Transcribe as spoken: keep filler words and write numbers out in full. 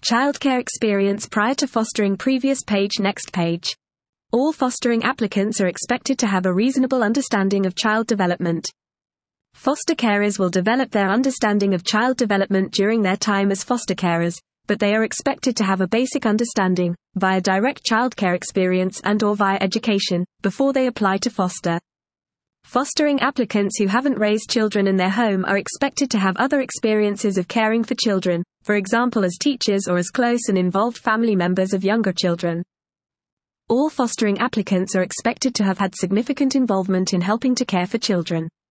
Childcare experience prior to fostering. Previous page. Next page. All fostering applicants are expected to have a reasonable understanding of child development. Foster carers will develop their understanding of child development during their time as foster carers, but they are expected to have a basic understanding, via direct childcare experience and or via education, before they apply to foster. Fostering applicants who haven't raised children in their home are expected to have other experiences of caring for children, for example as teachers or as close and involved family members of younger children. All fostering applicants are expected to have had significant involvement in helping to care for children.